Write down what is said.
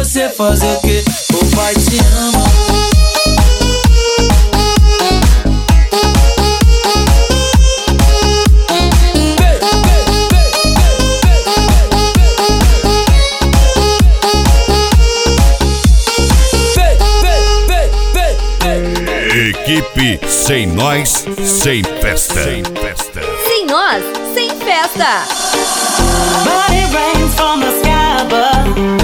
você fazer o quê? O pai te ama. Equipe Sem Nós, Sem Festa. Sem nós, sem festa. But it rains from the sky above.